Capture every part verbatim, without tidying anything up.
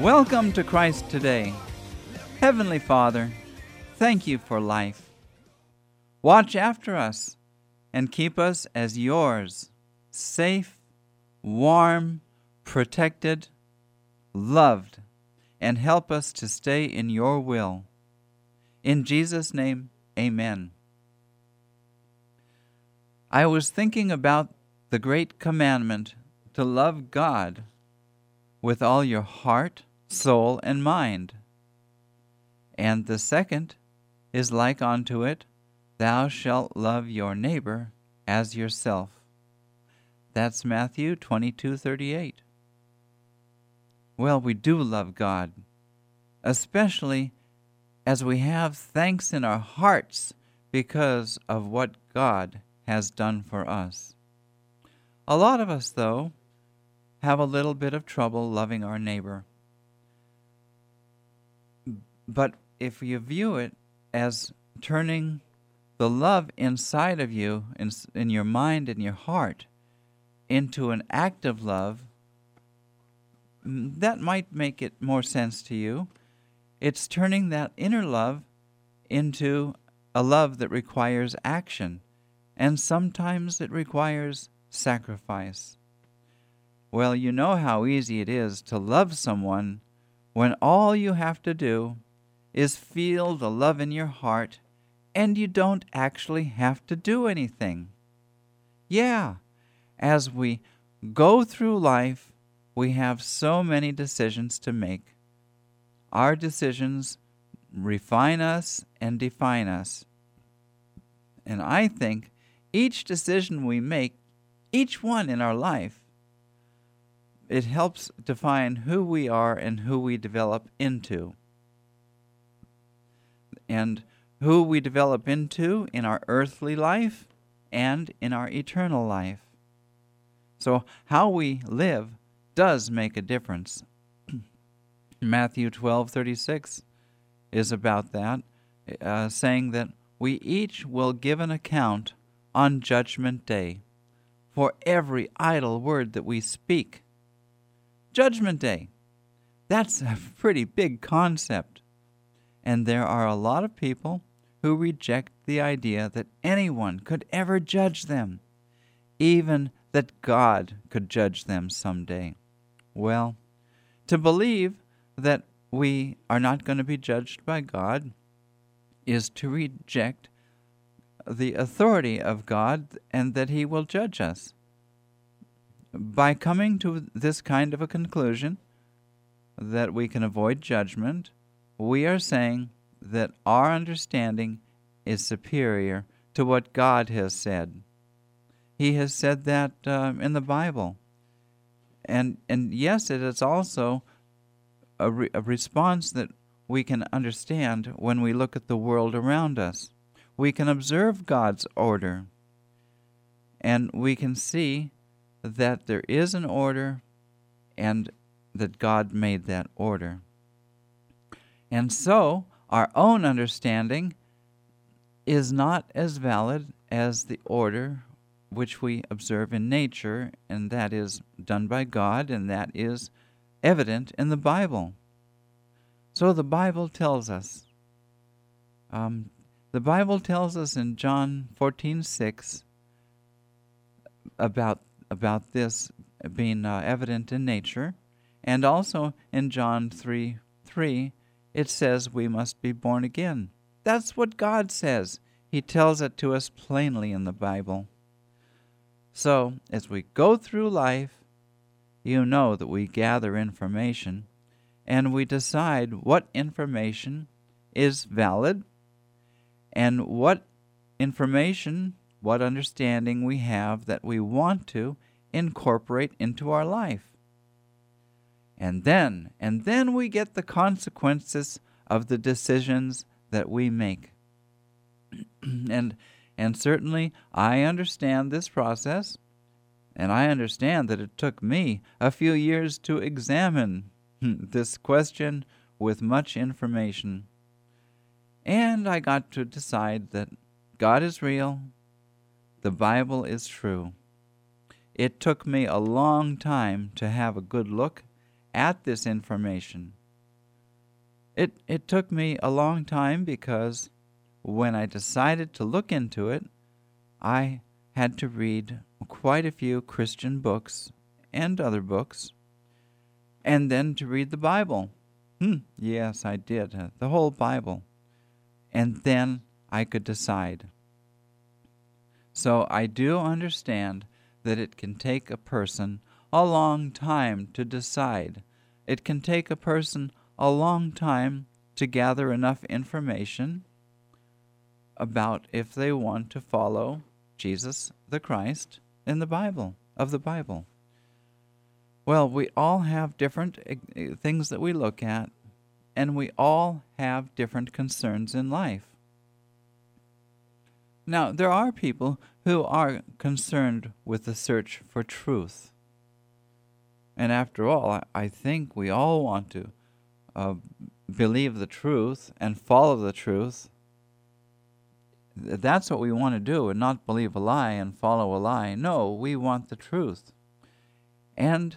Welcome to Christ Today. Heavenly Father, thank you for life. Watch after us and keep us as yours, safe, warm, protected, loved, and help us to stay in your will. In Jesus' name, amen. I was thinking about the great commandment to love God with all your heart, soul, and mind. And the second is like unto it, thou shalt love your neighbor as yourself. That's Matthew twenty-two thirty-eight. Well, we do love God, especially as we have thanks in our hearts because of what God has done for us. A lot of us, though, have a little bit of trouble loving our neighbor. But if you view it as turning the love inside of you, in, in your mind and your heart, into an active love, that might make it more sense to you. It's turning that inner love into a love that requires action, and sometimes it requires sacrifice. Well, you know how easy it is to love someone when all you have to do is feel the love in your heart and you don't actually have to do anything. Yeah, as we go through life, we have so many decisions to make. Our decisions refine us and define us. And I think each decision we make, each one in our life, it helps define who we are and who we develop into. And who we develop into in our earthly life and in our eternal life. So how we live does make a difference. Matthew twelve thirty-six is about that, uh, saying that we each will give an account on Judgment Day for every idle word that we speak. Judgment Day. That's a pretty big concept. And there are a lot of people who reject the idea that anyone could ever judge them, even that God could judge them someday. Well, to believe that we are not going to be judged by God is to reject the authority of God and that He will judge us. By coming to this kind of a conclusion, that we can avoid judgment, we are saying that our understanding is superior to what God has said. He has said that uh, in the Bible. And and yes, it is also a, re- a response that we can understand when we look at the world around us. We can observe God's order, and we can see that there is an order and that God made that order. And so, our own understanding is not as valid as the order which we observe in nature, and that is done by God, and that is evident in the Bible. So the Bible tells us, um, the Bible tells us in John fourteen six about about this being uh, evident in nature, and also in John three three, it says we must be born again. That's what God says. He tells it to us plainly in the Bible. So, as we go through life, you know that we gather information, and we decide what information is valid, and what information, what understanding we have that we want to incorporate into our life. And then, and then we get the consequences of the decisions that we make. and and certainly I understand this process, and I understand that it took me a few years to examine this question with much information. And I got to decide that God is real, the Bible is true. It took me a long time to have a good look at this information. It it took me a long time because when I decided to look into it, I had to read quite a few Christian books and other books, and then to read the Bible. Hmm, yes, I did, uh, the whole Bible. And then I could decide. So I do understand that it can take a person a long time to decide. It can take a person a long time to gather enough information about if they want to follow Jesus the Christ in the Bible, of the Bible. Well, we all have different uh, things that we look at, and we all have different concerns in life. Now, there are people who are concerned with the search for truth. And after all, I, I think we all want to uh, believe the truth and follow the truth. That's what we want to do, and not believe a lie and follow a lie. No, we want the truth. And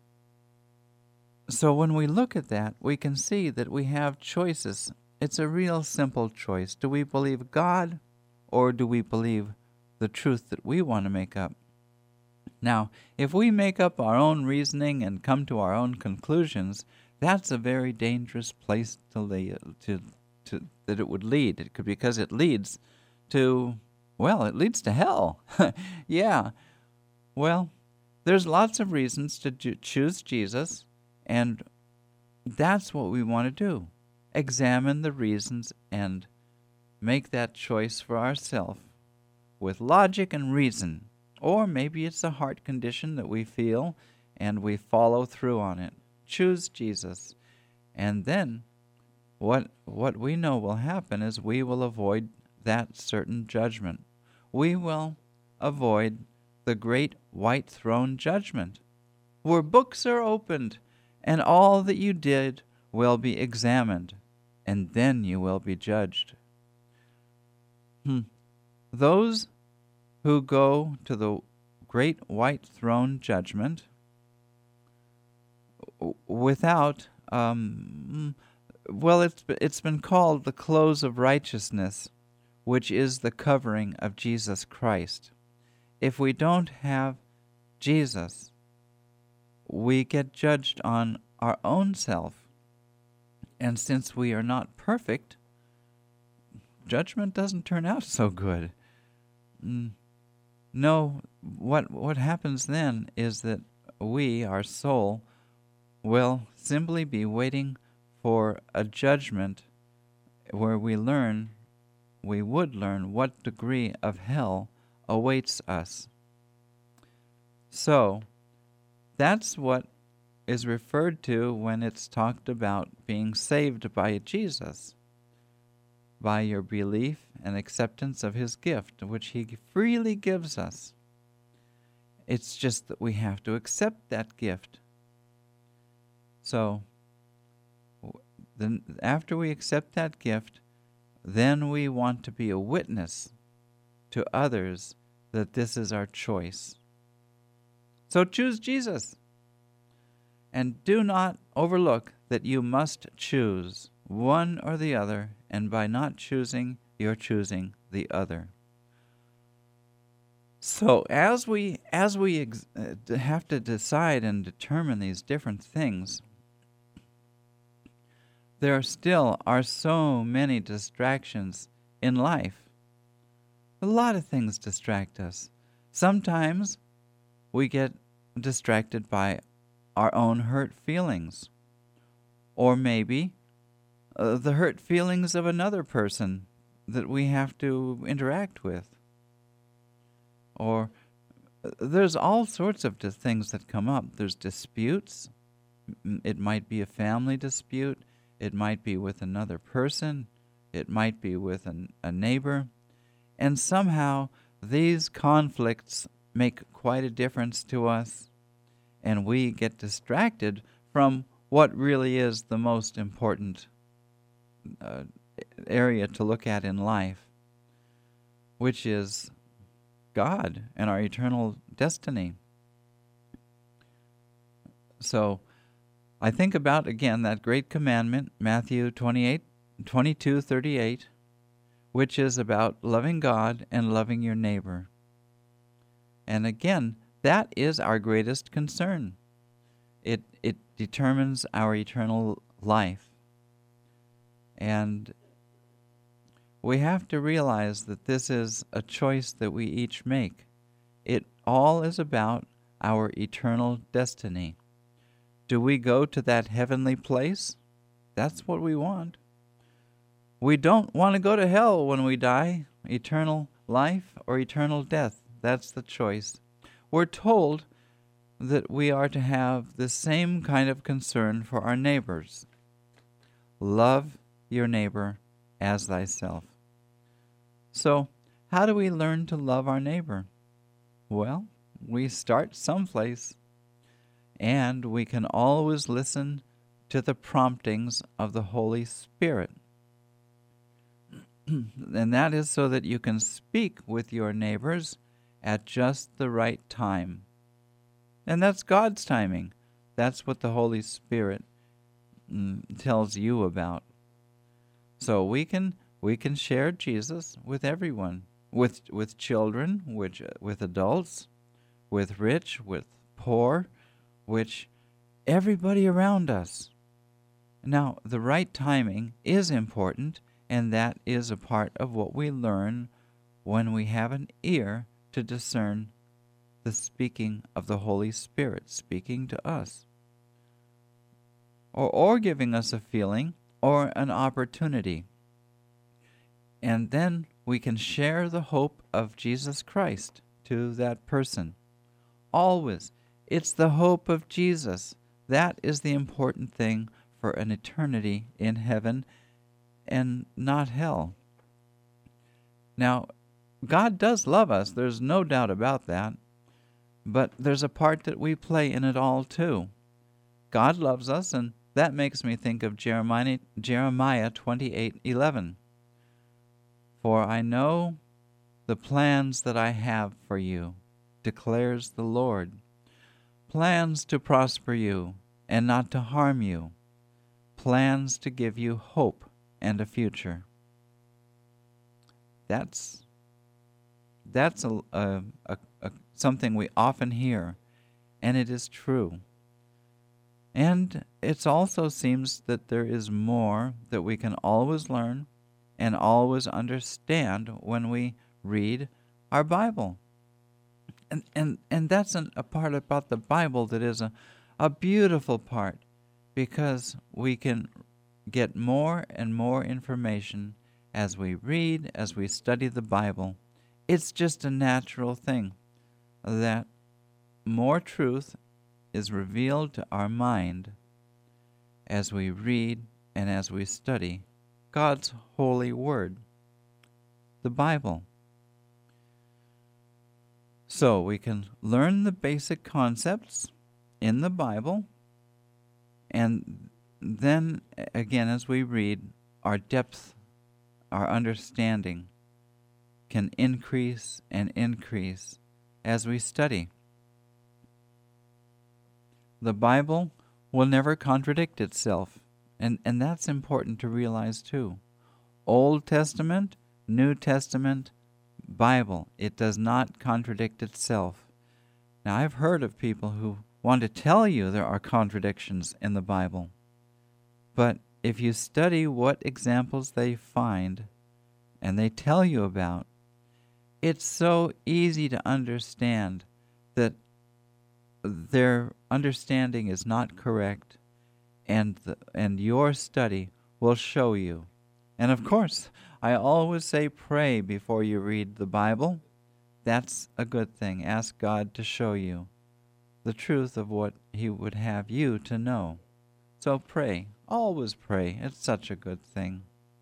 so when we look at that, we can see that we have choices. It's a real simple choice. Do we believe God, or do we believe the truth that we want to make up? Now, if we make up our own reasoning and come to our own conclusions, that's a very dangerous place to lead, to, to that it would lead. It could, because it leads to, well, it leads to hell. Yeah. Well, there's lots of reasons to ju- choose Jesus, and that's what we want to do. Examine the reasons and make that choice for ourselves with logic and reason. Or maybe it's a heart condition that we feel and we follow through on it. Choose Jesus. And then what what we know will happen is we will avoid that certain judgment. We will avoid the great white throne judgment, where books are opened and all that you did will be examined, and then you will be judged. Hmm. Those who go to the great white throne judgment without, um, well, it's it's been called the close of righteousness, which is the covering of Jesus Christ. If we don't have Jesus, we get judged on our own self. And since we are not perfect, judgment doesn't turn out so good. Mm. No, what what happens then is that we, our soul, will simply be waiting for a judgment where we learn, we would learn what degree of hell awaits us. So, that's what is referred to when it's talked about being saved by Jesus, by your belief and acceptance of his gift, which he freely gives us. It's just that we have to accept that gift. So, then after we accept that gift, then we want to be a witness to others that this is our choice. So choose Jesus. And do not overlook that you must choose one or the other, and by not choosing, you're choosing the other. So as we as we ex- uh, have to decide and determine these different things, there still are so many distractions in life. A lot of things distract us. Sometimes we get distracted by our own hurt feelings, or maybe uh, the hurt feelings of another person that we have to interact with. Or uh, there's all sorts of di- things that come up. There's disputes. M- It might be a family dispute. It might be with another person. It might be with an, a neighbor. And somehow these conflicts make quite a difference to us, and we get distracted from what really is the most important uh, area to look at in life, which is God and our eternal destiny. So I think about, again, that great commandment, Matthew twenty-eight, twenty-two, thirty-eight, which is about loving God and loving your neighbor. And again, that is our greatest concern. It it determines our eternal life. And we have to realize that this is a choice that we each make. It all is about our eternal destiny. Do we go to that heavenly place? That's what we want. We don't want to go to hell when we die, eternal life or eternal death. That's the choice. We're told that we are to have the same kind of concern for our neighbors. Love your neighbor as thyself. So, how do we learn to love our neighbor? Well, we start someplace, and we can always listen to the promptings of the Holy Spirit. And that is so that you can speak with your neighbors at just the right time. And that's God's timing. That's what the Holy Spirit mm, tells you about. So we can we can share Jesus with everyone, with with children, which with adults, with rich, with poor, which everybody around us. Now, the right timing is important, and that is a part of what we learn when we have an ear to discern the speaking of the Holy Spirit, speaking to us, or, or giving us a feeling or an opportunity. And then we can share the hope of Jesus Christ to that person. Always, it's the hope of Jesus. That is the important thing for an eternity in heaven and not hell. Now, God does love us. There's no doubt about that. But there's a part that we play in it all, too. God loves us, and that makes me think of Jeremiah, Jeremiah twenty-eight eleven. For I know the plans that I have for you, declares the Lord. Plans to prosper you and not to harm you. Plans to give you hope and a future. That's that's a, a, a, a something we often hear, and it is true. And it also seems that there is more that we can always learn and always understand when we read our Bible. And and, and that's an, a part about the Bible that is a, a beautiful part, because we can get more and more information as we read, as we study the Bible. It's just a natural thing that more truth is revealed to our mind as we read and as we study God's holy word, the Bible. So we can learn the basic concepts in the Bible, and then again, as we read, our depth, our understanding can increase and increase as we study. The Bible will never contradict itself, and, and that's important to realize too. Old Testament, New Testament, Bible, it does not contradict itself. Now, I've heard of people who want to tell you there are contradictions in the Bible, but if you study what examples they find and they tell you about, it's so easy to understand that their understanding is not correct, and the, and your study will show you. And of course, I always say pray before you read the Bible. That's a good thing. Ask God to show you the truth of what He would have you to know. So pray. Always pray. It's such a good thing.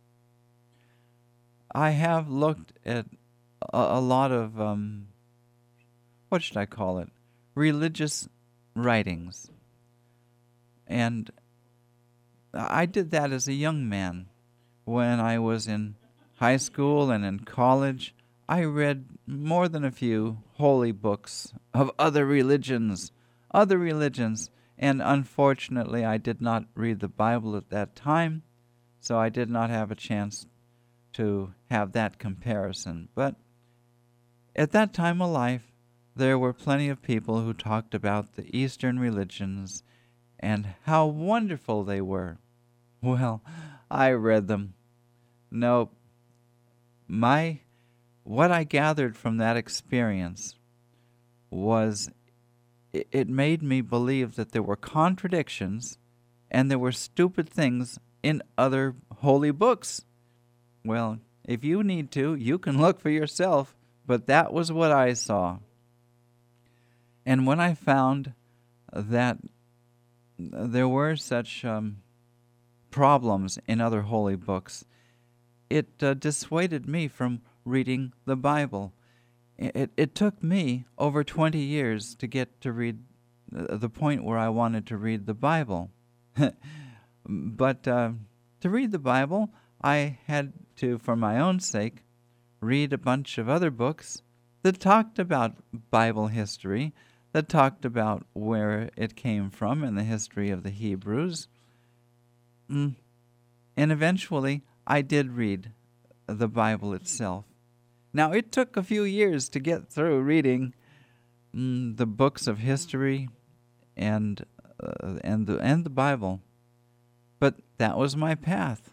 I have looked at a, a lot of, um, what should I call it, religious writings. And I did that as a young man. When I was in high school and in college, I read more than a few holy books of other religions, other religions, And unfortunately, I did not read the Bible at that time, so I did not have a chance to have that comparison. But at that time of life, there were plenty of people who talked about the Eastern religions and how wonderful they were. Well, I read them. No, my what I gathered from that experience was it, it made me believe that there were contradictions and there were stupid things in other holy books. Well, if you need to, you can look for yourself, but that was what I saw. And when I found that there were such um, problems in other holy books, it uh, dissuaded me from reading the Bible. It, it took me over twenty years to get to read uh, the point where I wanted to read the Bible. But uh, to read the Bible, I had to, for my own sake, read a bunch of other books that talked about Bible history, that talked about where it came from in the history of the Hebrews. Mm. And eventually, I did read the Bible itself. Now, it took a few years to get through reading mm, the books of history and uh, and the and the Bible, but that was my path.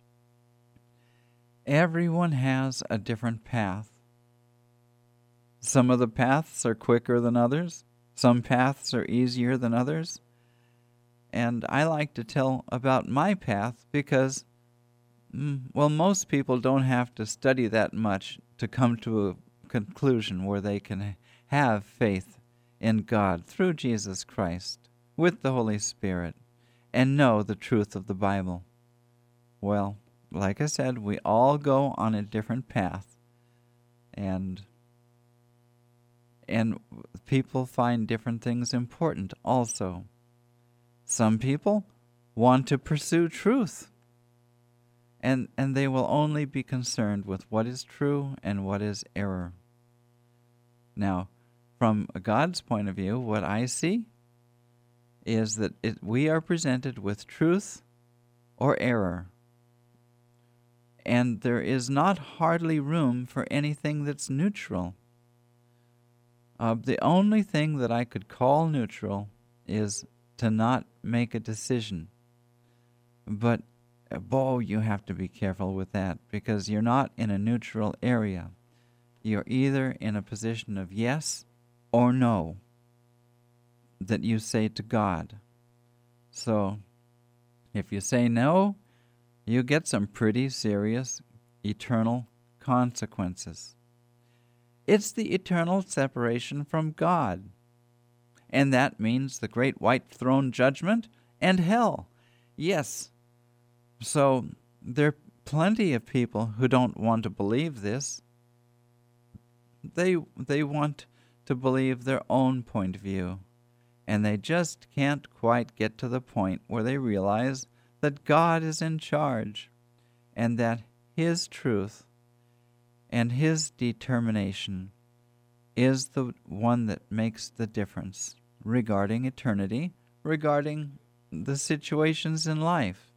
Everyone has a different path. Some of the paths are quicker than others. Some paths are easier than others. And I like to tell about my path because, mm, well, most people don't have to study that much to come to a conclusion where they can have faith in God through Jesus Christ with the Holy Spirit and know the truth of the Bible. Well, like I said, we all go on a different path, and and people find different things important also. Some people want to pursue truth, and and they will only be concerned with what is true and what is error. Now, from God's point of view, what I see is that it, we are presented with truth or error. And there is not hardly room for anything that's neutral. Uh, the only thing that I could call neutral is to not make a decision. But, uh, boy, you have to be careful with that because you're not in a neutral area. You're either in a position of yes or no that you say to God. So, if you say no, you get some pretty serious eternal consequences. It's the eternal separation from God. And that means the great white throne judgment and hell. Yes. So there are plenty of people who don't want to believe this. They they want to believe their own point of view. And they just can't quite get to the point where they realize that God is in charge and that His truth and His determination is the one that makes the difference regarding eternity, regarding the situations in life.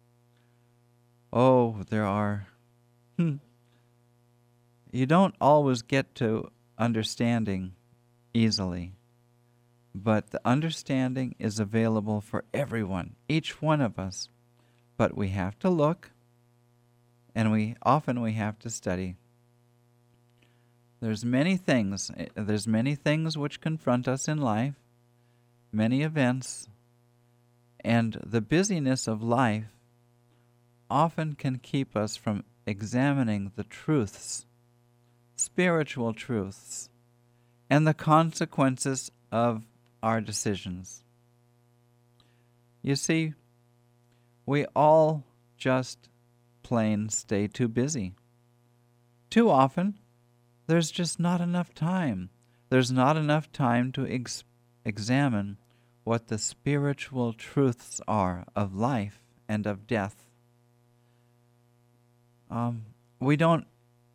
Oh, there are... Hmm, you don't always get to understanding easily, but the understanding is available for everyone, each one of us. But we have to look, and we often we have to study. There's many things, there's many things which confront us in life, many events, and the busyness of life often can keep us from examining the truths, spiritual truths, and the consequences of our decisions. You see, we all just plain stay too busy. Too often, there's just not enough time. There's not enough time to ex- examine what the spiritual truths are of life and of death. Um, we don't,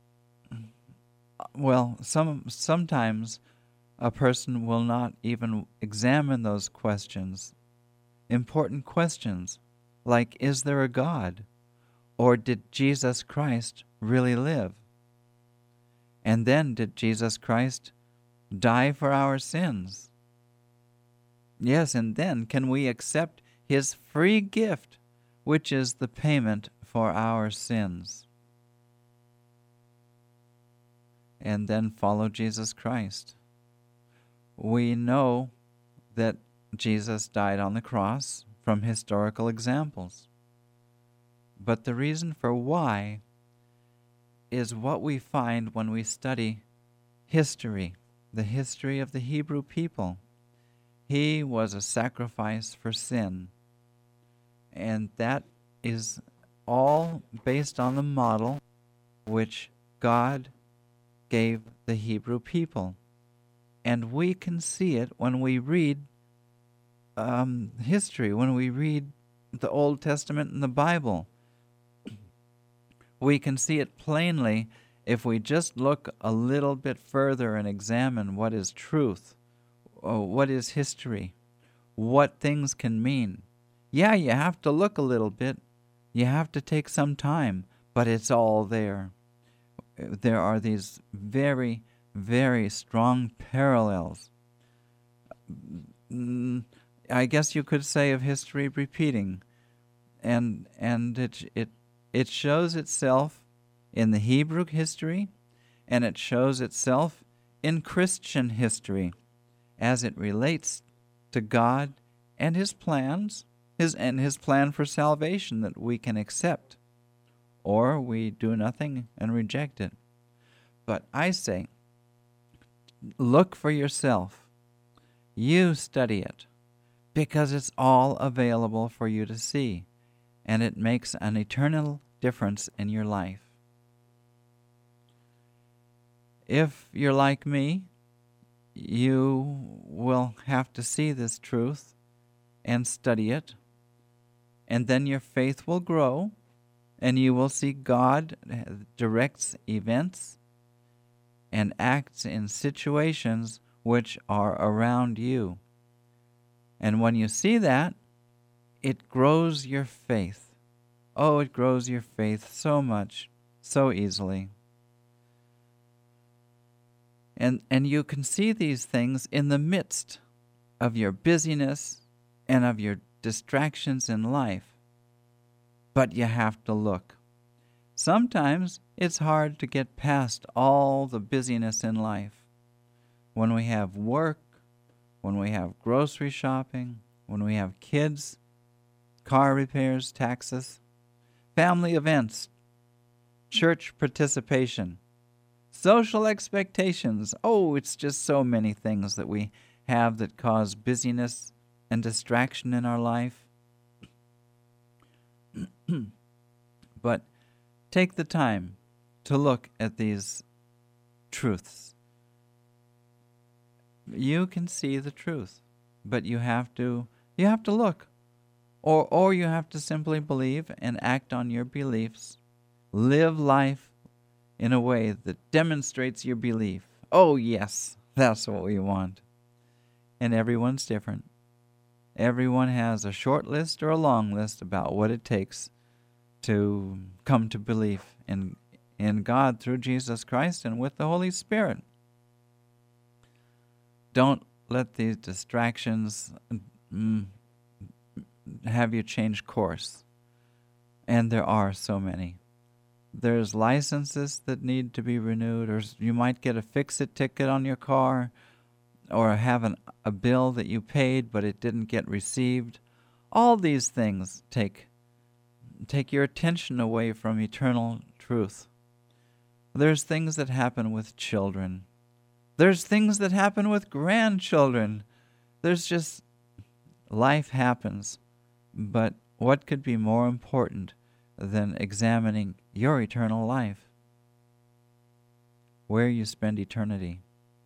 well, some sometimes a person will not even examine those questions important questions, like, is there a God? Or did Jesus Christ really live? And then, did Jesus Christ die for our sins? Yes, and then can we accept his free gift, which is the payment for our sins? And then follow Jesus Christ. We know that Jesus died on the cross from historical examples. But the reason for why is what we find when we study history, the history of the Hebrew people. He was a sacrifice for sin. And that is all based on the model which God gave the Hebrew people. And we can see it when we read um, history, when we read the Old Testament and the Bible. We can see it plainly if we just look a little bit further and examine what is truth, or what is history, what things can mean. Yeah, you have to look a little bit. You have to take some time, but it's all there. There are these very, very strong parallels. I guess you could say of history repeating, and and it it it shows itself in the Hebrew history, and it shows itself in Christian history, as it relates to God and His plans, His and His plan for salvation that we can accept, or we do nothing and reject it. But I say, look for yourself. You study it, because it's all available for you to see, and it makes an eternal difference in your life. If you're like me, you will have to see this truth and study it, and then your faith will grow, and you will see God directs events and acts in situations which are around you. And when you see that, it grows your faith. Oh, it grows your faith so much, so easily. And and you can see these things in the midst of your busyness and of your distractions in life. But you have to look. Sometimes it's hard to get past all the busyness in life. When we have work, when we have grocery shopping, when we have kids, car repairs, taxes, family events, church participation, social expectations. Oh, it's just so many things that we have that cause busyness and distraction in our life. But take the time to look at these truths. You can see the truth, but you have to you have to look. Or or you have to simply believe and act on your beliefs. Live life in a way that demonstrates your belief. Oh yes, that's what we want. And everyone's different. Everyone has a short list or a long list about what it takes to come to belief in in God through Jesus Christ and with the Holy Spirit. Don't let these distractions mm, have you change course. And there are so many. There's licenses that need to be renewed, or you might get a fix-it ticket on your car, or have an, a bill that you paid but it didn't get received. All these things take take your attention away from eternal truth. There's things that happen with children. There's things that happen with grandchildren. There's just, life happens. But what could be more important than examining your eternal life? Where you spend eternity.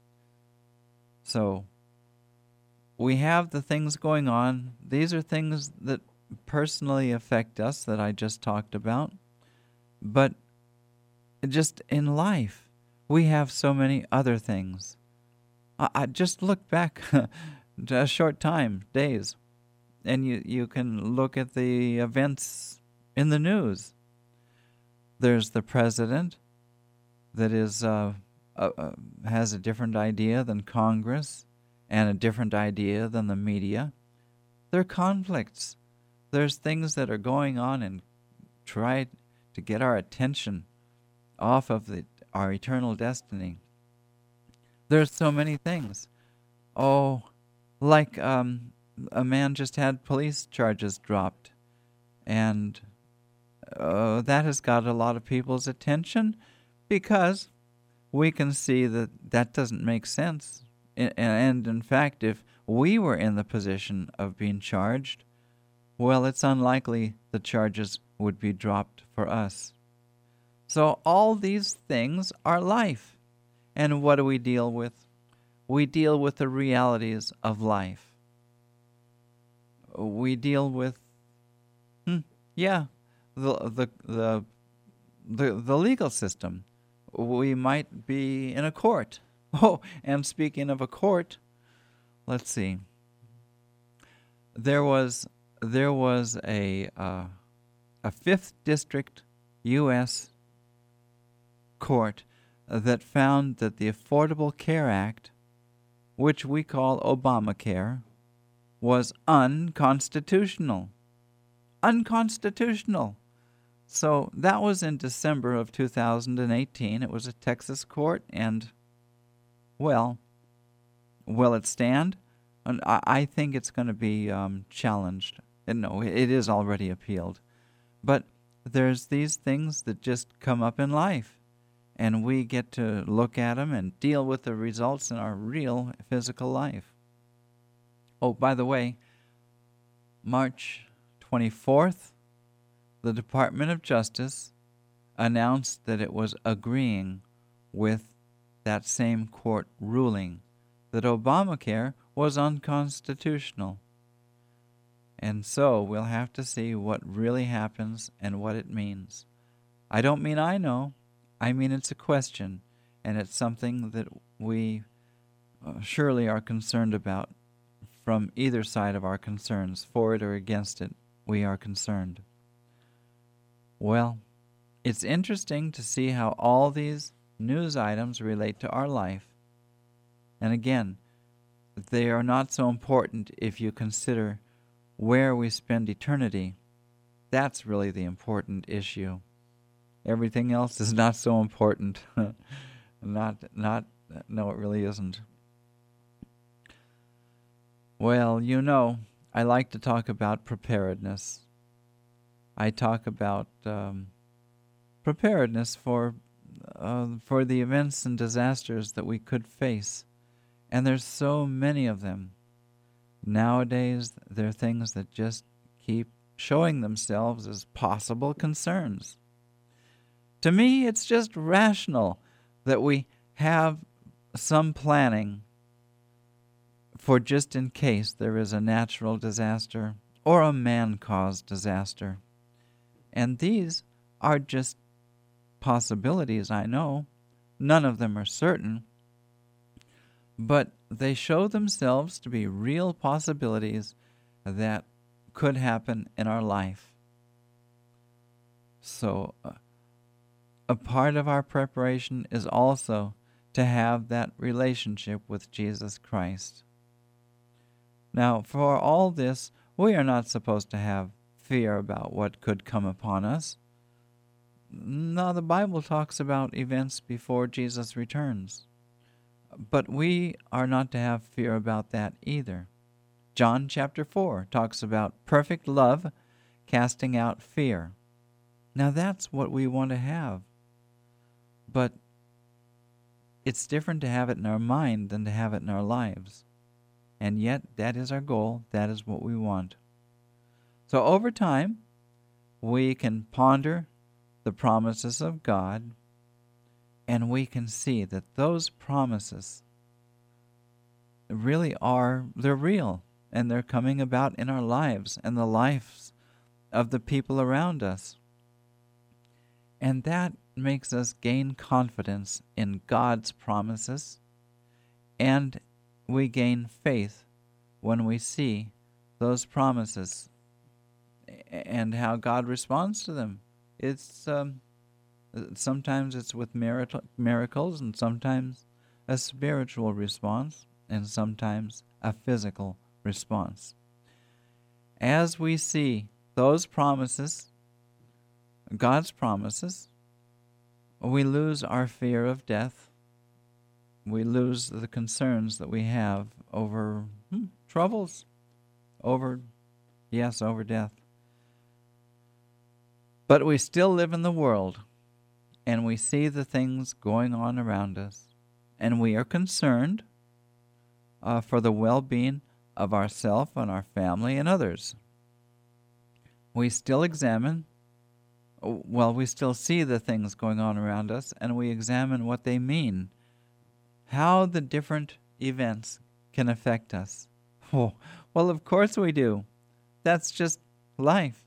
So, we have the things going on. These are things that personally affect us that I just talked about. But just in life, we have so many other things. I, I just look back a short time, days. and you, you can look at the events in the news. There's the president that is uh, uh, uh, has a different idea than Congress and a different idea than the media. There are conflicts. There's things that are going on and try to get our attention off of the, our eternal destiny. There's so many things. Oh, like um, a man just had police charges dropped, and uh, that has got a lot of people's attention because we can see that that doesn't make sense. And in fact, if we were in the position of being charged, well, it's unlikely the charges would be dropped for us. So all these things are life. And what do we deal with? We deal with the realities of life. We deal with, hmm, yeah, the, the the the the legal system. We might be in a court. Oh, and speaking of a court, let's see. There was there was a uh, a fifth district U S court that found that the Affordable Care Act, which we call Obamacare, was unconstitutional. Unconstitutional. So that was in December of two thousand eighteen. It was a Texas court, and, well, will it stand? And I, I think it's going to be um, challenged. And no, it is already appealed. But there's these things that just come up in life, and we get to look at them and deal with the results in our real physical life. Oh, by the way, March twenty-fourth, the Department of Justice announced that it was agreeing with that same court ruling that Obamacare was unconstitutional. And so we'll have to see what really happens and what it means. I don't mean I know. I mean it's a question, and it's something that we uh, surely are concerned about from either side of our concerns. For it or against it, we are concerned. Well, it's interesting to see how all these news items relate to our life. And again, they are not so important if you consider where we spend eternity. That's really the important issue. Everything else is not so important. not, not, no, it really isn't. Well, you know, I like to talk about preparedness. I talk about um, preparedness for uh, for the events and disasters that we could face. And there's so many of them. Nowadays, there are things that just keep showing themselves as possible concerns. To me, it's just rational that we have some planning for just in case there is a natural disaster or a man-caused disaster. And these are just possibilities, I know. None of them are certain. But they show themselves to be real possibilities that could happen in our life. So, uh, a part of our preparation is also to have that relationship with Jesus Christ. Now, for all this, we are not supposed to have fear about what could come upon us. No, the Bible talks about events before Jesus returns. But we are not to have fear about that either. John chapter four talks about perfect love casting out fear. Now that's what we want to have. But it's different to have it in our mind than to have it in our lives. And yet that is our goal. That is what we want. So over time, we can ponder the promises of God, and we can see that those promises really are, they're real, and they're coming about in our lives and the lives of the people around us. And that makes us gain confidence in God's promises, and we gain faith when we see those promises and how God responds to them. It's um, sometimes it's with miracle, miracles, and sometimes a spiritual response, and sometimes a physical response. As we see those promises, God's promises, we lose our fear of death. We lose the concerns that we have over hmm, troubles, over, yes, over death. But we still live in the world, and we see the things going on around us, and we are concerned uh, for the well-being of ourselves and our family and others. We still examine, well, we still see the things going on around us, and we examine what they mean, how the different events can affect us. Oh, well, of course we do. That's just life.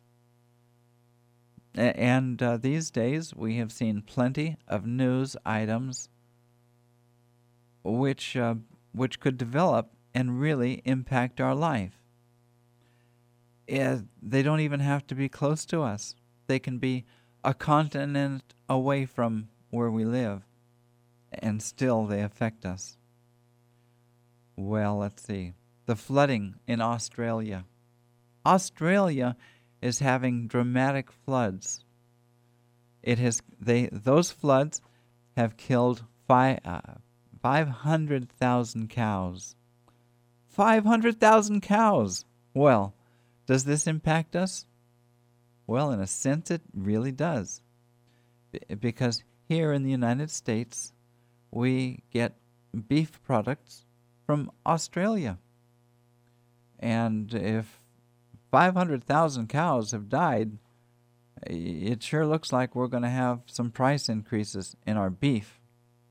And uh, these days we have seen plenty of news items which uh, which could develop and really impact our life. Uh, they don't even have to be close to us. They can be a continent away from where we live, and still they affect us. Well, let's see. The flooding in Australia. Australia is having dramatic floods. It has they those floods have killed five uh, five hundred thousand cows. Five hundred thousand cows. Well, does this impact us? Well, in a sense, it really does, B- because here in the United States, we get beef products from Australia, and if five hundred thousand cows have died, it sure looks like we're going to have some price increases in our beef.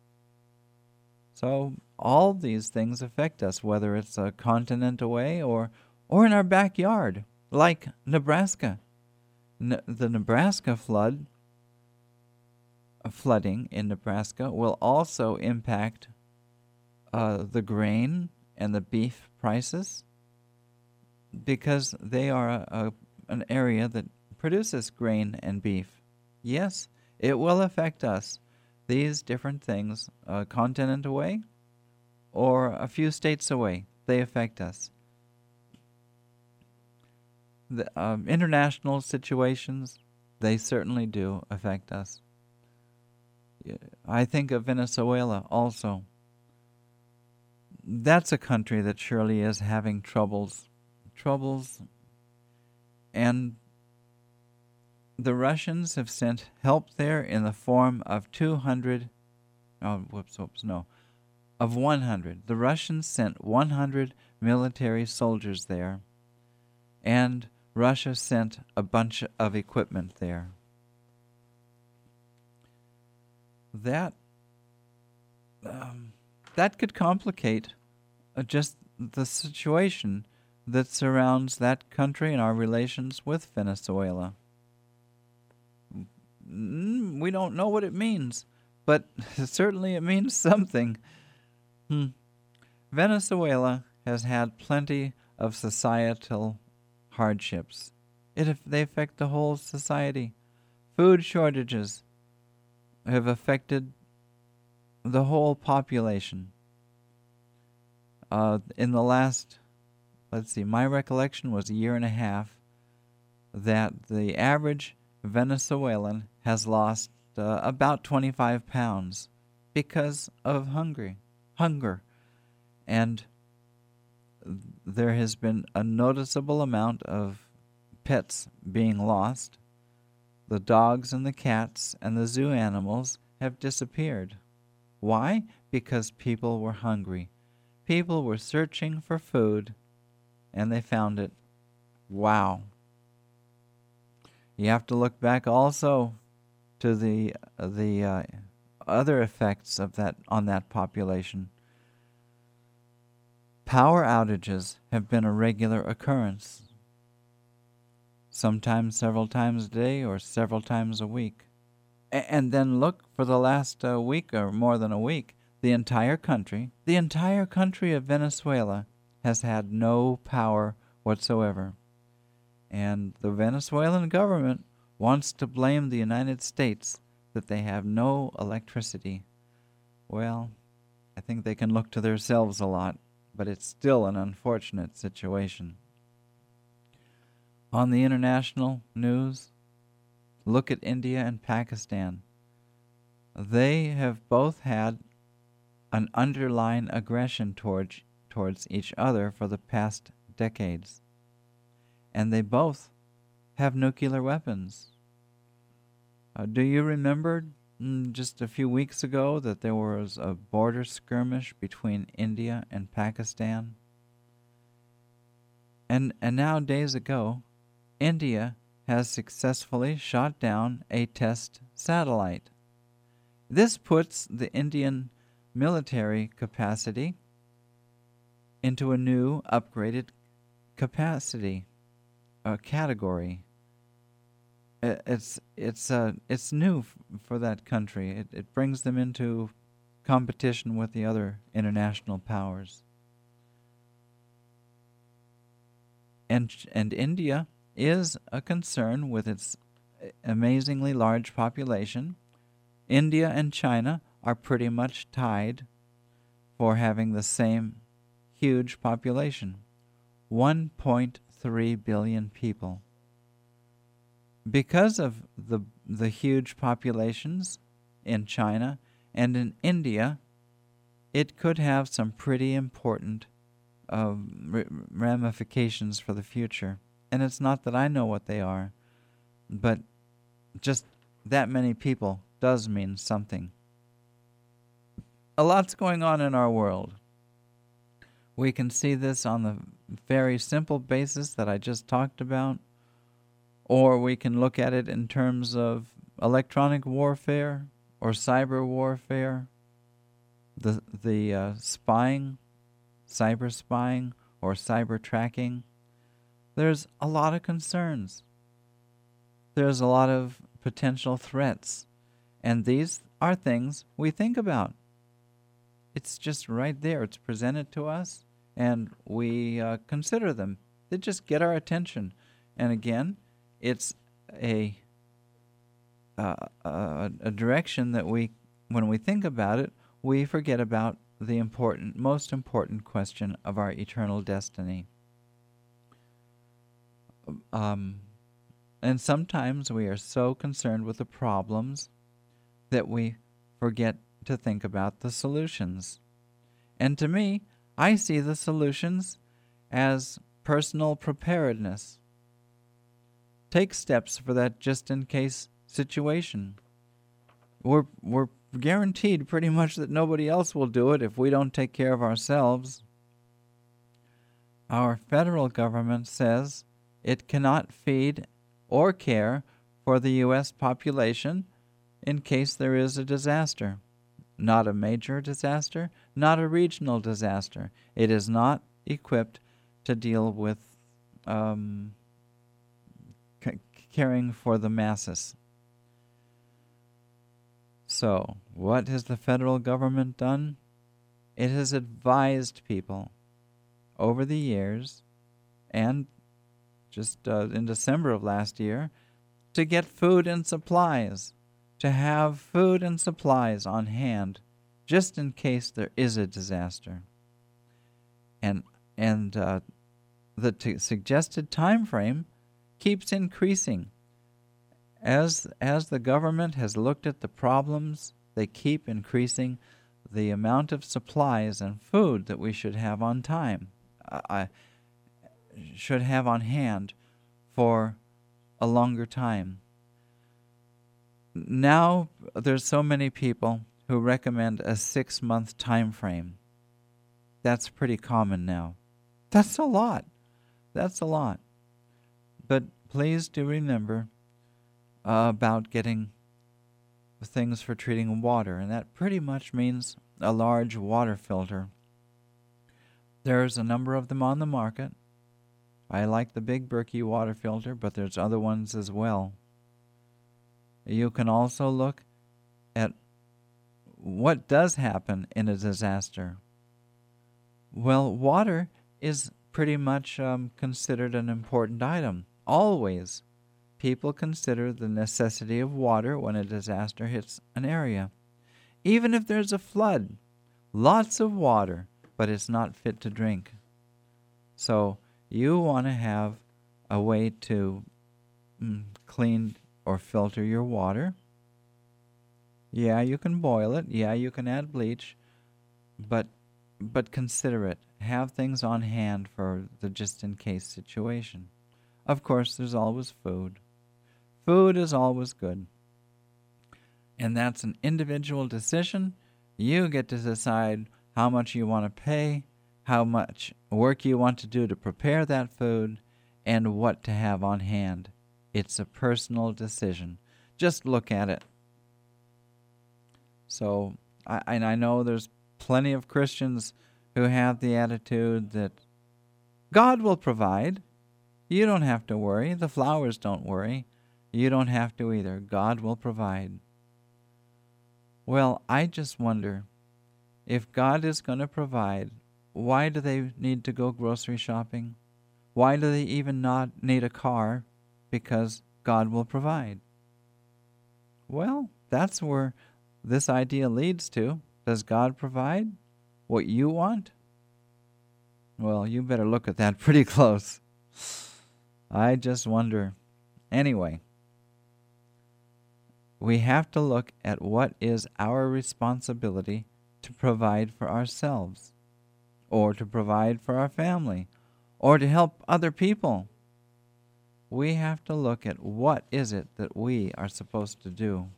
So all these things affect us, whether it's a continent away or, or in our backyard, like Nebraska. N- the Nebraska flood, uh, flooding in Nebraska will also impact uh, the grain and the beef prices, because they are a, a, an area that produces grain and beef. Yes, it will affect us. These different things, a continent away or a few states away, they affect us. The um, international situations, they certainly do affect us. I think of Venezuela also. That's a country that surely is having troubles. Troubles, and the Russians have sent help there in the form of two hundred, oh, whoops, whoops, no, of one hundred. The Russians sent one hundred military soldiers there, and Russia sent a bunch of equipment there. That, um, that could complicate uh, just the situation that surrounds that country and our relations with Venezuela. Mm, we don't know what it means, but certainly it means something. Hmm. Venezuela has had plenty of societal hardships. It, they affect the whole society. Food shortages have affected the whole population. Uh, in the last Let's see, my recollection was a year and a half that the average Venezuelan has lost uh, about twenty-five pounds because of hungry, hunger. And there has been a noticeable amount of pets being lost. The dogs and the cats and the zoo animals have disappeared. Why? Because people were hungry. People were searching for food, and they found it. Wow. You have to look back also to the uh, the uh, other effects of that on that population. Power outages have been a regular occurrence, sometimes several times a day or several times a week. A- and then look, for the last uh, week or more than a week, the entire country, the entire country of Venezuela has had no power whatsoever. And the Venezuelan government wants to blame the United States that they have no electricity. Well, I think they can look to themselves a lot, but it's still an unfortunate situation. On the international news, look at India and Pakistan. They have both had an underlying aggression towards, towards each other for the past decades. And they both have nuclear weapons. Uh, do you remember mm, just a few weeks ago that there was a border skirmish between India and Pakistan? And, and now, days ago, India has successfully shot down a test satellite. This puts the Indian military capacity into a new, upgraded capacity uh, category. It's it's uh, it's new f- for that country. It it brings them into competition with the other international powers. And and India is a concern with its amazingly large population. India and China are pretty much tied for having the same huge population, one point three billion people. Because of the the huge populations in China and in India, it could have some pretty important uh, ramifications for the future. And it's not that I know what they are, but just that many people does mean something. A lot's going on in our world. We can see this on the very simple basis that I just talked about, or we can look at it in terms of electronic warfare or cyber warfare, the the uh, spying, cyber spying, or cyber tracking. There's a lot of concerns. There's a lot of potential threats, and these are things we think about. It's just right there. It's presented to us, and we uh, consider them. They just get our attention. And again, it's a, uh, a a direction that we, when we think about it, we forget about the important, most important question of our eternal destiny. Um, and sometimes we are so concerned with the problems that we forget to think about the solutions. And to me, I see the solutions as personal preparedness. Take steps for that just-in-case situation. We're, we're guaranteed pretty much that nobody else will do it if we don't take care of ourselves. Our federal government says it cannot feed or care for the U S population in case there is a disaster. Not a major disaster, not a regional disaster. It is not equipped to deal with um, c- caring for the masses. So, what has the federal government done? It has advised people over the years, and just uh, in December of last year, to get food and supplies, to have food and supplies on hand, just in case there is a disaster. And and uh, the t- suggested time frame keeps increasing. As as the government has looked at the problems, they keep increasing the amount of supplies and food that we should have on time, uh, should have on hand for a longer time. Now there's so many people who recommend a six-month time frame. That's pretty common now. That's a lot. That's a lot. But please do remember uh, about getting things for treating water, and that pretty much means a large water filter. There's a number of them on the market. I like the Big Berkey water filter, but there's other ones as well. You can also look at what does happen in a disaster. Well, water is pretty much um, considered an important item. Always, people consider the necessity of water when a disaster hits an area. Even if there's a flood, lots of water, but it's not fit to drink. So you want to have a way to mm, clean or filter your water. Yeah, you can boil it. Yeah, you can add bleach, but but consider it. Have things on hand for the just-in-case situation. Of course, there's always food. Food is always good. And that's an individual decision. You get to decide how much you want to pay, how much work you want to do to prepare that food, and what to have on hand. It's a personal decision. Just look at it. So, I, and I know there's plenty of Christians who have the attitude that God will provide. You don't have to worry. The flowers don't worry. You don't have to either. God will provide. Well, I just wonder, if God is going to provide, why do they need to go grocery shopping? Why do they even not need a car? Because God will provide. Well, that's where this idea leads to. Does God provide what you want? Well, you better look at that pretty close. I just wonder. Anyway, we have to look at what is our responsibility to provide for ourselves, or to provide for our family, or to help other people. We have to look at what is it that we are supposed to do.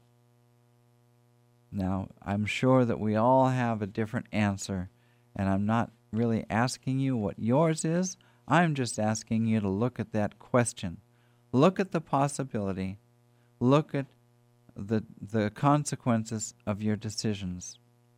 Now, I'm sure that we all have a different answer, and I'm not really asking you what yours is. I'm just asking you to look at that question. Look at the possibility. Look at the the consequences of your decisions.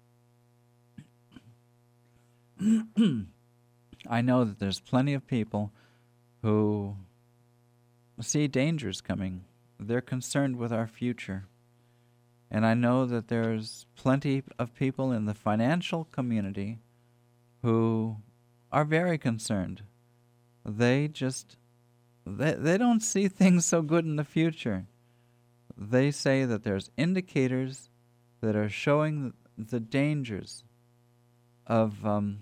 I know that there's plenty of people who see dangers coming. They're concerned with our future. And I know that there's plenty of people in the financial community who are very concerned. They just, they, they don't see things so good in the future. They say that there's indicators that are showing the dangers of, um,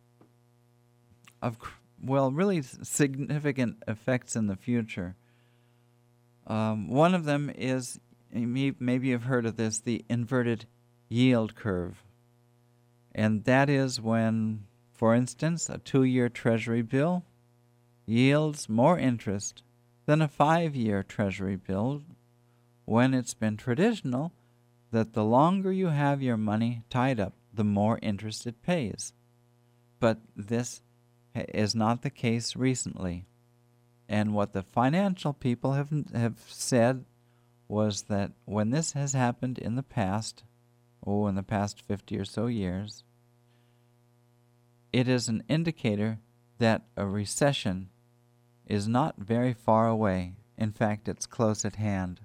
of well, really significant effects in the future. Um, one of them is, maybe you've heard of this, the inverted yield curve. And that is when, for instance, a two-year Treasury bill yields more interest than a five-year Treasury bill, when it's been traditional that the longer you have your money tied up, the more interest it pays. But this is not the case recently. And what the financial people have have said was that when this has happened in the past, oh, in the past fifty or so years, it is an indicator that a recession is not very far away. In fact, it's close at hand.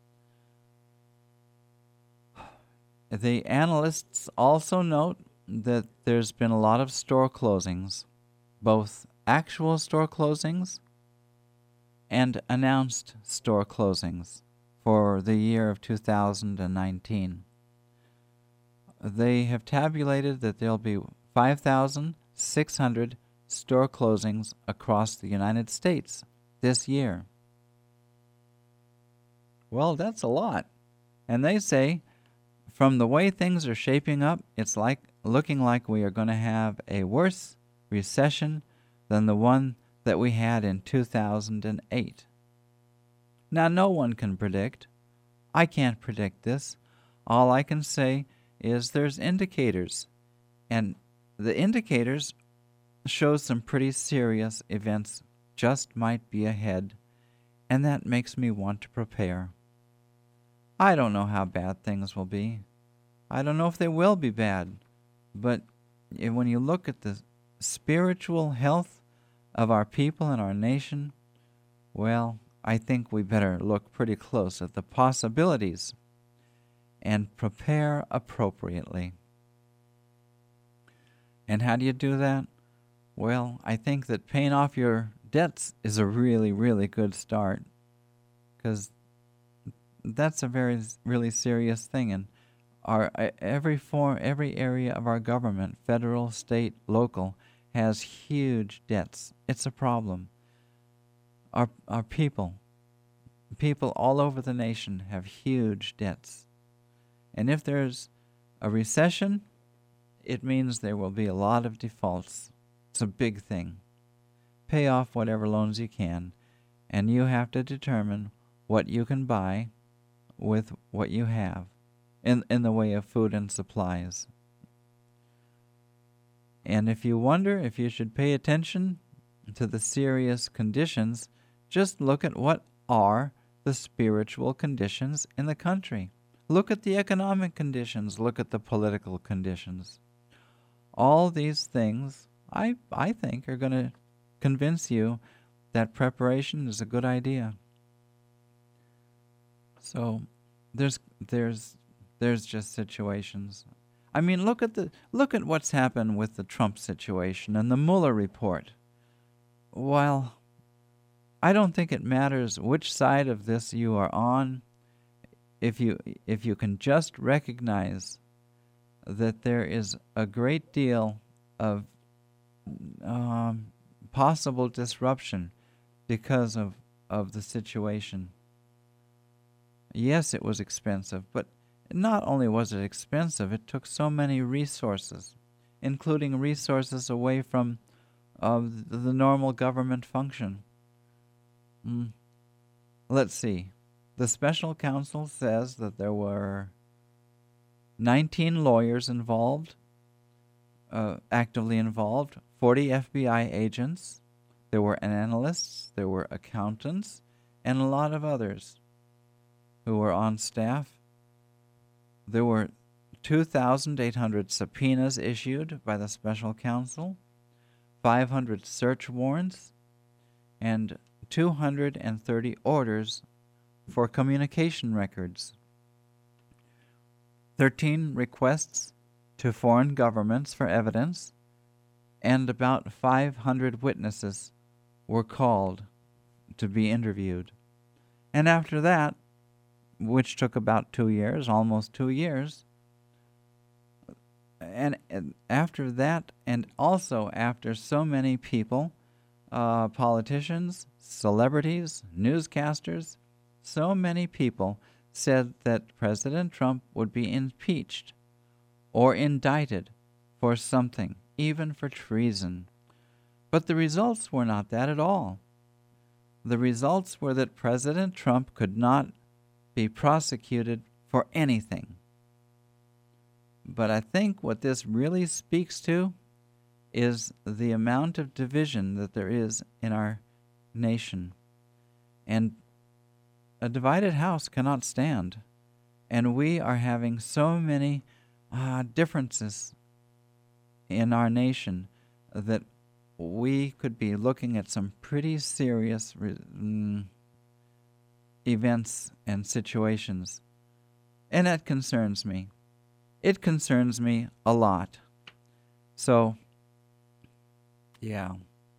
The analysts also note that there's been a lot of store closings, both actual store closings and announced store closings for the year of two thousand nineteen. They have tabulated that there'll be five thousand six hundred store closings across the United States this year. Well, that's a lot. And they say, from the way things are shaping up, it's like looking like we are going to have a worse recession than the one that we had in two thousand eight. Now, no one can predict. I can't predict this. All I can say is there's indicators, and the indicators show some pretty serious events just might be ahead, and that makes me want to prepare. I don't know how bad things will be. I don't know if they will be bad, but when you look at the spiritual health of our people and our nation, well, I think we better look pretty close at the possibilities and prepare appropriately. And how do you do that? Well, I think that paying off your debts is a really, really good start, because that's a very, s- really serious thing. And our e- every form, every area of our government, federal, state, local, has huge debts. It's a problem. Our our people, people all over the nation have huge debts. And if there's a recession, it means there will be a lot of defaults. It's a big thing. Pay off whatever loans you can, and you have to determine what you can buy with what you have in, in the way of food and supplies. And if you wonder if you should pay attention to the serious conditions, just look at what are the spiritual conditions in the country. Look at the economic conditions. Look at the political conditions. All these things, I, I think, are going to convince you that preparation is a good idea. So there's there's there's just situations. I mean, look at the look at what's happened with the Trump situation and the Mueller report. While I don't think it matters which side of this you are on, if you if you can just recognize that there is a great deal of um, possible disruption because of, of the situation. Yes, it was expensive, but not only was it expensive, it took so many resources, including resources away from uh, the normal government function. Mm. Let's see. The special counsel says that there were nineteen lawyers involved, uh, actively involved, forty F B I agents, there were analysts, there were accountants, and a lot of others who were on staff. There were two thousand eight hundred subpoenas issued by the special counsel, five hundred search warrants, and two hundred thirty orders for communication records, thirteen requests to foreign governments for evidence, and about five hundred witnesses were called to be interviewed. And after that, which took about two years, almost two years, and, and after that, and also after so many people, uh, politicians, celebrities, newscasters, so many people said that President Trump would be impeached or indicted for something, even for treason. But the results were not that at all. The results were that President Trump could not be prosecuted for anything. But I think what this really speaks to is the amount of division that there is in our nation. And a divided house cannot stand. And we are having so many uh, differences in our nation that we could be looking at some pretty serious re- mm, events and situations. And that concerns me. It concerns me a lot. So, yeah.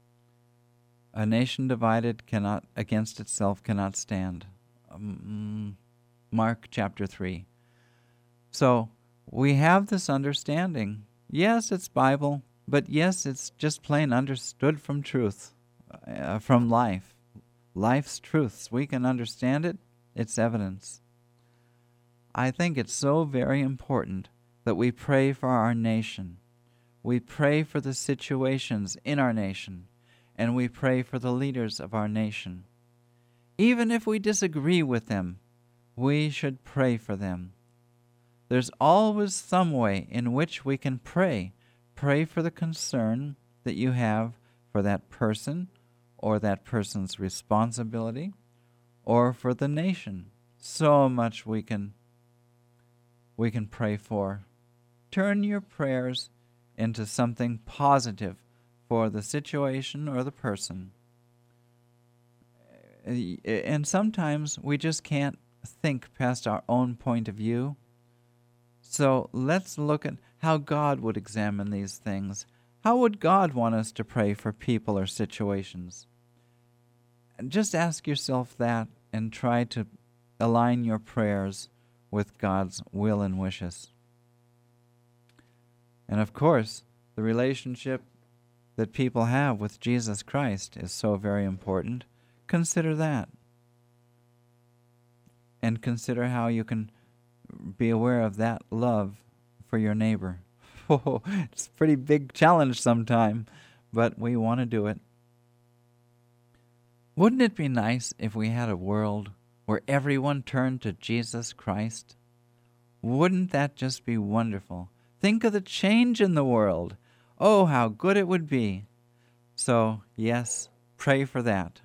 A nation divided cannot against itself cannot stand. Um, Mark chapter three. So, we have this understanding. Yes, it's Bible, but yes, it's just plain understood from truth, uh, from life. Life's truths. We can understand it. It's evidence. I think it's so very important that we pray for our nation. We pray for the situations in our nation, and we pray for the leaders of our nation. Even if we disagree with them, we should pray for them. There's always some way in which we can pray. Pray for the concern that you have for that person, or that person's responsibility, or for the nation. So much we can we can pray for. Turn your prayers into something positive for the situation or the person. And sometimes we just can't think past our own point of view. So let's look at how God would examine these things, How would God want us to pray for people or situations? And just ask yourself that and try to align your prayers with God's will and wishes. And of course, the relationship that people have with Jesus Christ is so very important. Consider that. And consider how you can be aware of that love for your neighbor. Oh, it's a pretty big challenge sometime, but we want to do it. Wouldn't it be nice if we had a world where everyone turned to Jesus Christ? Wouldn't that just be wonderful? Think of the change in the world. Oh, how good it would be. So, yes, pray for that.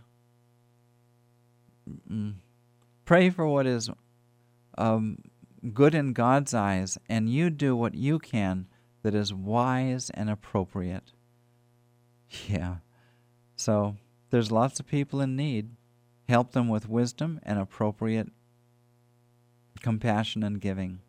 Mm. Pray for what is um, good in God's eyes, and you do what you can that is wise and appropriate. Yeah. So, there's lots of people in need. Help them with wisdom and appropriate compassion and giving.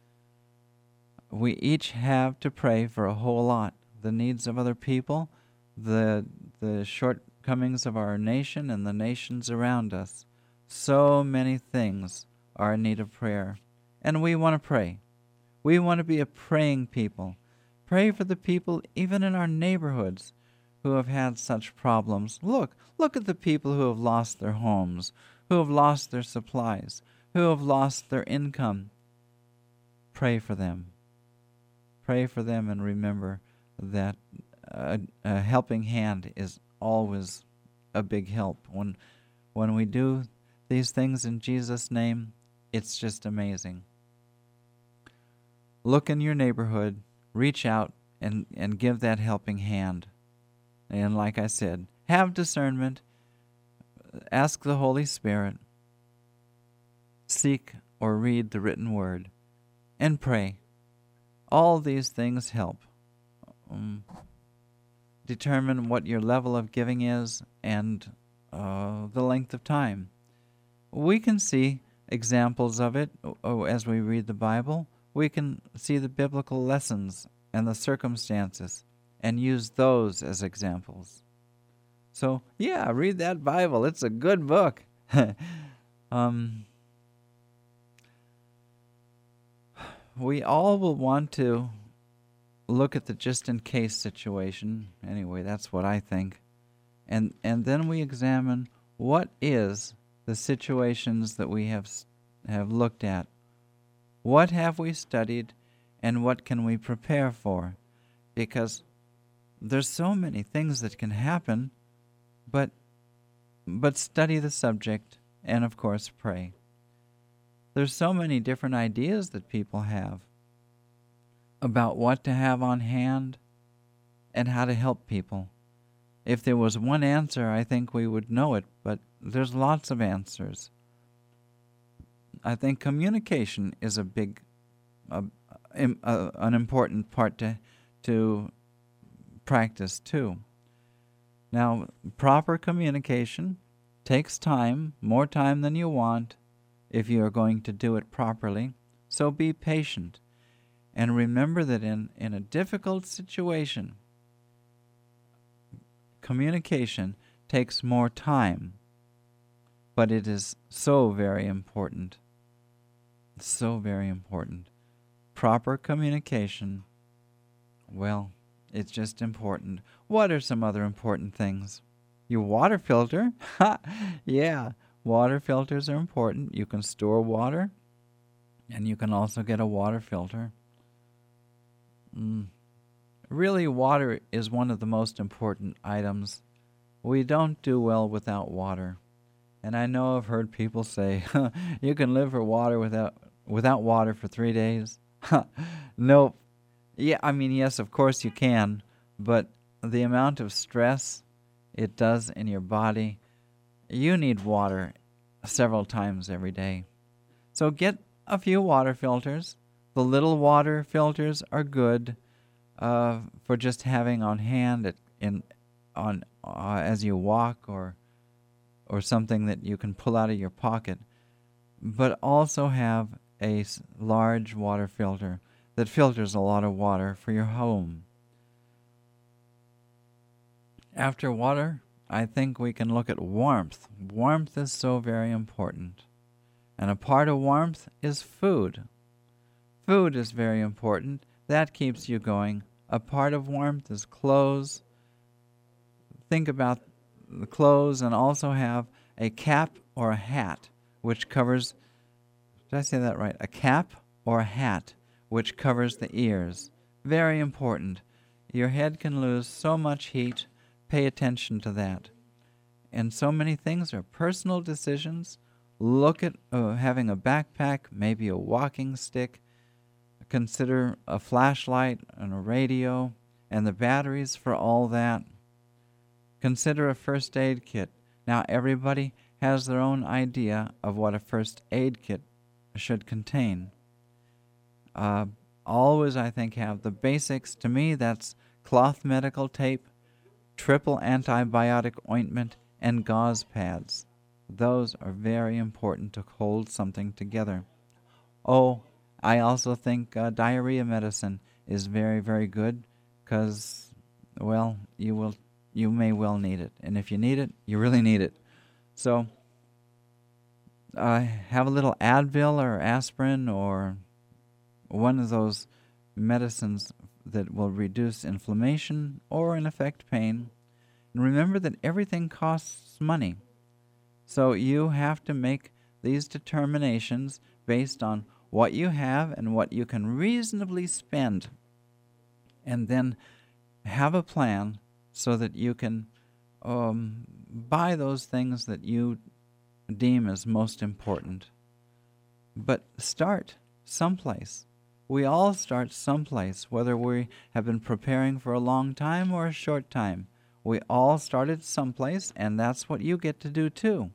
We each have to pray for a whole lot. The needs of other people, the the shortcomings of our nation and the nations around us. So many things are in need of prayer. And we want to pray. We want to be a praying people. Pray for the people even in our neighborhoods who have had such problems. Look, look at the people who have lost their homes, who have lost their supplies, who have lost their income. Pray for them. Pray for them and remember that a, a helping hand is always a big help. When, when we do these things in Jesus' name, it's just amazing. Look in your neighborhood, reach out, and, and give that helping hand. And like I said, have discernment, ask the Holy Spirit, seek or read the written word, and pray. All these things help. Um, determine what your level of giving is and uh, the length of time. We can see examples of it oh, as we read the Bible. We can see the biblical lessons and the circumstances and use those as examples. So, yeah, read that Bible. It's a good book. um, we all will want to look at the just-in-case situation. Anyway, that's what I think. And and then we examine what is the situations that we have have looked at. What have we studied, and what can we prepare for? Because there's so many things that can happen, but but study the subject and, of course, pray. There's so many different ideas that people have about what to have on hand and how to help people. If there was one answer, I think we would know it, but there's lots of answers. I think communication is a big, uh, uh, an important part to to practice too. Now, proper communication takes time, more time than you want, if you are going to do it properly. So be patient, and remember that in, in a difficult situation, communication takes more time, but it is so very important. So very important. Proper communication, well, it's just important. What are some other important things? Your water filter. Yeah, water filters are important. You can store water, and you can also get a water filter. Mm. Really, water is one of the most important items. We don't do well without water. And I know I've heard people say, you can live for water without without water for three days. Nope. Yeah, I mean, yes, of course you can, but the amount of stress it does in your body, you need water several times every day. So get a few water filters. The little water filters are good uh, for just having on hand at, in on uh, as you walk, or or something that you can pull out of your pocket. But also have a s- large water filter that filters a lot of water for your home. After water, I think we can look at warmth. Warmth is so very important. And a part of warmth is food. Food is very important. That keeps you going. A part of warmth is clothes. Think about the clothes and also have a cap or a hat which covers, did I say that right? A cap or a hat which covers the ears. Very important. Your head can lose so much heat. Pay attention to that. And so many things are personal decisions. Look at uh, having a backpack, maybe a walking stick. Consider a flashlight and a radio and the batteries for all that. Consider a first aid kit. Now everybody has their own idea of what a first aid kit should contain. Uh, always, I think, have the basics. To me, that's cloth medical tape, triple antibiotic ointment, and gauze pads. Those are very important to hold something together. Oh, I also think uh, diarrhea medicine is very, very good because, well, you will, you may well need it. And if you need it, you really need it. So uh, have a little Advil or aspirin or one of those medicines that will reduce inflammation or, in effect, pain. And remember that everything costs money. So you have to make these determinations based on what you have and what you can reasonably spend. And then have a plan so that you can um, buy those things that you deem as most important. But start someplace. We all start someplace, whether we have been preparing for a long time or a short time. We all started someplace, and that's what you get to do too.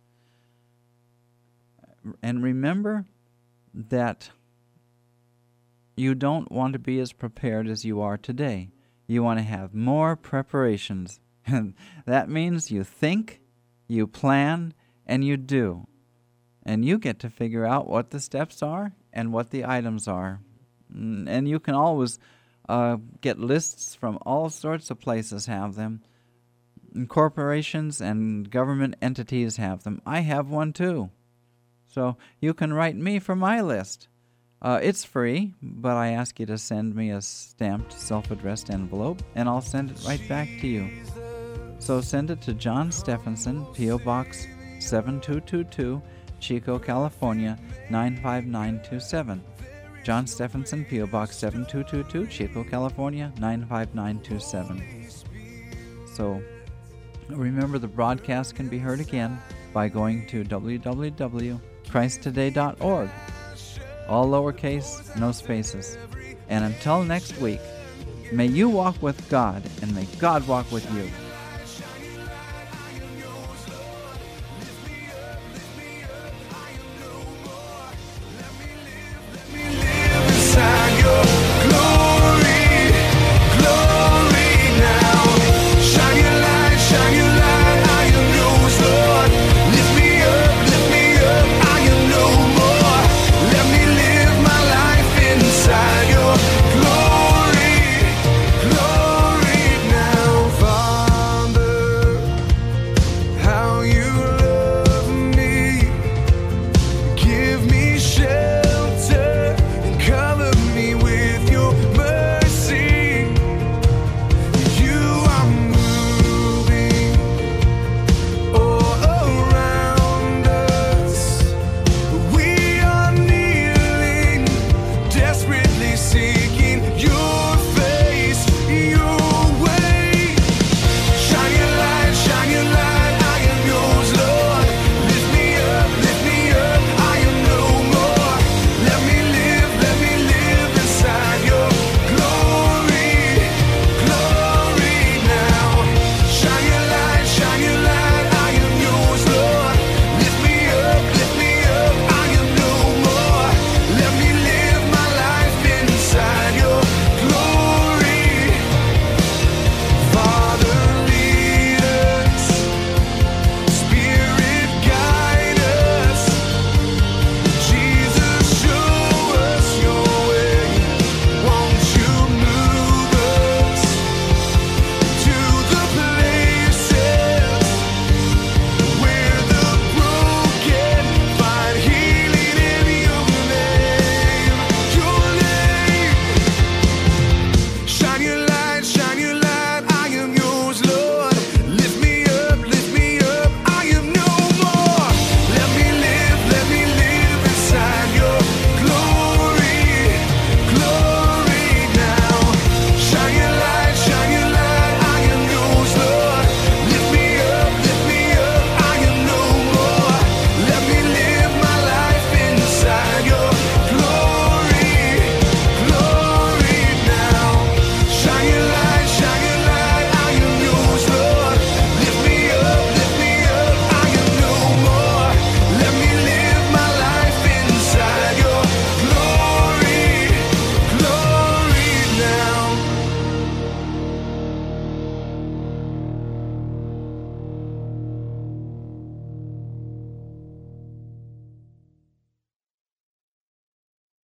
And remember that you don't want to be as prepared as you are today. You want to have more preparations. And that means you think, you plan, and you do. And you get to figure out what the steps are and what the items are. And you can always uh, get lists from all sorts of places have them. And corporations and government entities have them. I have one too. So you can write me for my list. Uh, it's free, but I ask you to send me a stamped, self-addressed envelope, and I'll send it right back to you. So send it to John Stephenson, P O. Box seven two two two, Chico, California, nine five nine two seven. John Stephenson, P O. Box seven two two two, Chico, California, nine five nine two seven. So remember, the broadcast can be heard again by going to w w w dot christ today dot org. All lowercase, no spaces. And until next week, may you walk with God, and may God walk with you.